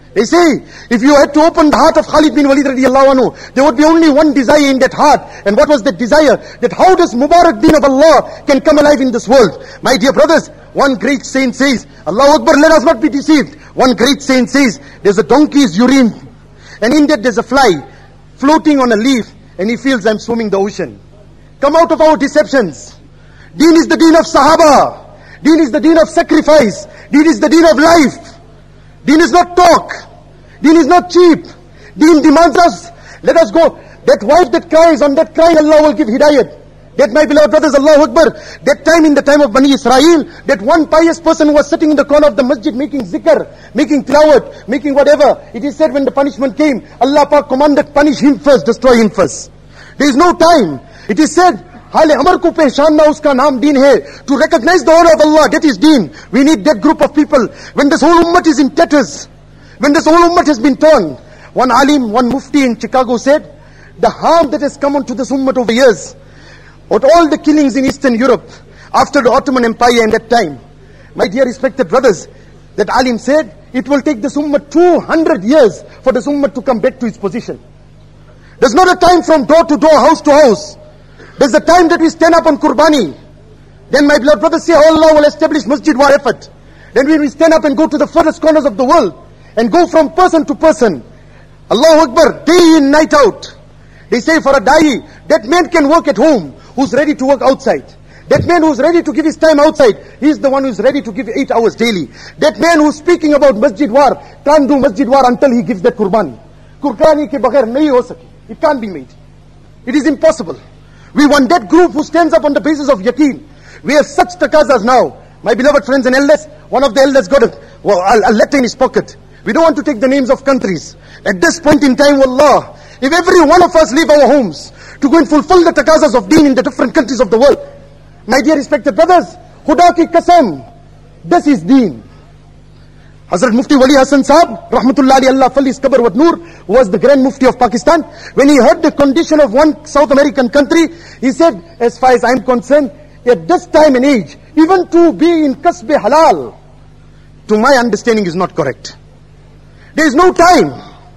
They say, if you had to open the heart of Khalid bin Walid radiallahu anhu, there would be only one desire in that heart. And what was that desire? That how does Mubarak Deen of Allah can come alive in this world? My dear brothers, one great saint says, Allahu Akbar, let us not be deceived. One great saint says, there's a donkey's urine, and in that there's a fly floating on a leaf, and he feels, I'm swimming the ocean. Come out of our deceptions. Deen is the deen of Sahaba. Deen is the deen of sacrifice. Deen is the deen of life. Deen is not talk. Deen is not cheap. Deen demands us, let us go. That wife that cries, on that cry Allah will give hidayat. That, my beloved brothers, Allahu Akbar, that time in the time of Bani Israel, that one pious person who was sitting in the corner of the masjid making zikr, making tilawat, making whatever, it is said when the punishment came, Allah Pak commanded, punish him first, destroy him first. There is no time. It is said, Hale Amar ko pehchan na uska naam deen hai. To recognize the honor of Allah, that is deen. We need that group of people. When this whole ummah is in tatters, when this whole ummah has been torn, one alim, one mufti in Chicago said, the harm that has come onto this ummah over years, with all the killings in Eastern Europe, after the Ottoman Empire in that time, my dear respected brothers, that alim said, it will take this ummah 200 years for this ummah to come back to its position. There's not a time from door to door, house to house. There's a time that we stand up on Qurbani. Then my beloved brothers say, oh, Allah will establish Masjid Warifat. Then when we stand up and go to the furthest corners of the world, and go from person to person, Allahu Akbar, day in, night out. They say for a da'i, that man can work at home, who's ready to work outside. That man who's ready to give his time outside, he's the one who's ready to give 8 hours daily. That man who's speaking about Masjid War, can't do Masjid War until he gives that Qurbani. Qurbani ke baghair nahi ho sake. It can't be made. It is impossible. We want that group who stands up on the basis of yaqeen. We have such takazas now. My beloved friends and elders, one of the elders got a letter in his pocket. We don't want to take the names of countries. At this point in time, wallah, if every one of us leave our homes to go and fulfill the takazas of deen in the different countries of the world, my dear respected brothers, Khuda ki qasam, this is deen. Hazrat Mufti Wali Hassan Sahab, Rahmatullahi Allah Fal his Qabr wa Noor, was the Grand Mufti of Pakistan. When he heard the condition of one South American country, he said, as far as I am concerned, at this time and age, even to be in kasb halal, to my understanding is not correct. There is no time.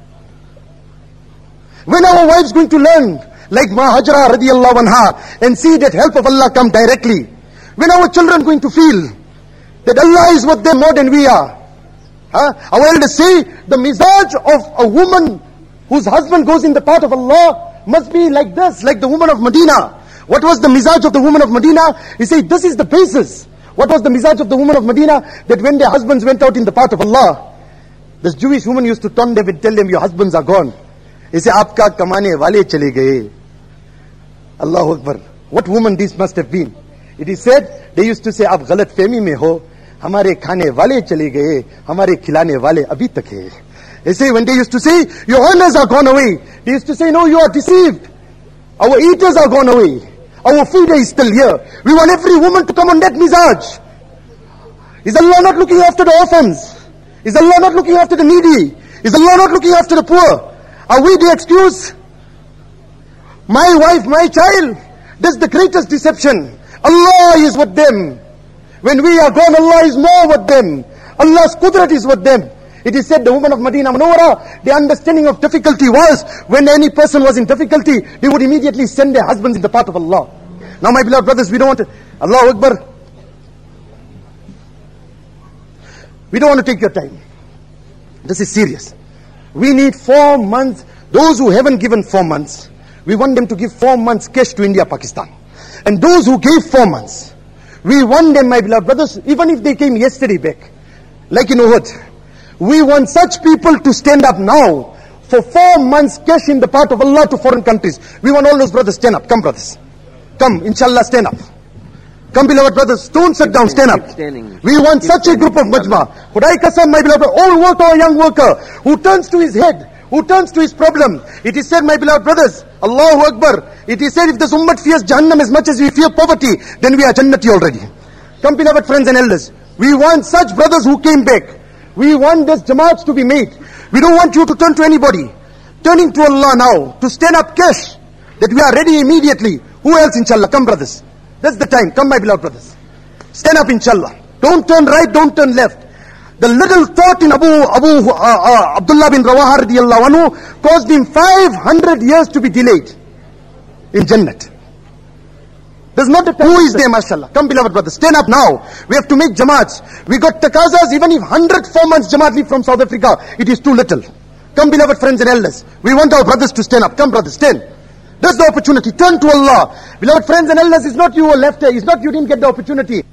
When our wives going to learn, like Ma Hajra radiallahu anha, and see that help of Allah come directly? When our children going to feel that Allah is with them more than we are? Our elders say, the mizaj of a woman whose husband goes in the path of Allah must be like this, like the woman of Medina. What was the mizaj of the woman of Medina? He said, this is the basis. What was the mizaj of the woman of Medina? That when their husbands went out in the path of Allah, this Jewish woman used to turn them and tell them, your husbands are gone. He said, aapka kamane wale chale gaye. Allahu Akbar. What woman this must have been. It is said, they used to say, aap galat fehmi mein ho. हमारे खाने वाले चले गए, हमारे खिलाने वाले अभी तक है. They say, when they used to say, your honors are gone away, they used to say, no, you are deceived. Our eaters are gone away. Our feeder is still here. We want every woman to come on that mizaj. Is Allah not looking after the orphans? Is Allah not looking after the needy? Is Allah not looking after the poor? Are we the excuse? My wife, my child, that's the greatest deception. Allah is with them. When we are gone, Allah is more with them. Allah's qudrat is with them. It is said the women of Medina Munawwara, the understanding of difficulty was, when any person was in difficulty, they would immediately send their husbands in the path of Allah. Now my beloved brothers, we don't want to, Allahu Akbar. We don't want to take your time. This is serious. We need 4 months. Those who haven't given 4 months, we want them to give 4 months cash to India, Pakistan. And those who gave 4 months, we want them, my beloved brothers, even if they came yesterday back, like in Uhud, we want such people to stand up now for 4 months cash in the path of Allah to foreign countries. We want all those brothers, stand up. Come brothers. Come, inshallah, stand up. Come beloved brothers, don't sit down, stand up. We want such a group of majma. Khudai kasam, my beloved, old worker or young worker, who turns to his head, who turns to his problem. It is said, my beloved brothers, Allahu Akbar, it is said, if this ummah fears Jahannam as much as we fear poverty, then we are Jannati already. Come beloved friends and elders, we want such brothers who came back. We want this Jamaats to be made. We don't want you to turn to anybody. Turning to Allah now, to stand up cash, that we are ready immediately. Who else inshallah? Come brothers. That's the time. Come my beloved brothers. Stand up inshallah. Don't turn right, don't turn left. The little thought in Abdullah bin Rawaha radiyallahu anhu caused him 500 years to be delayed in Jannat. There's not a time. Who is there, mashallah? Come, beloved brothers, stand up now. We have to make jamaats. We got takazas, even if 104 months jamaat leave from South Africa, it is too little. Come, beloved friends and elders. We want our brothers to stand up. Come, brothers, stand. That's the opportunity. Turn to Allah. Beloved friends and elders, it's not you were left here. It's not you didn't get the opportunity.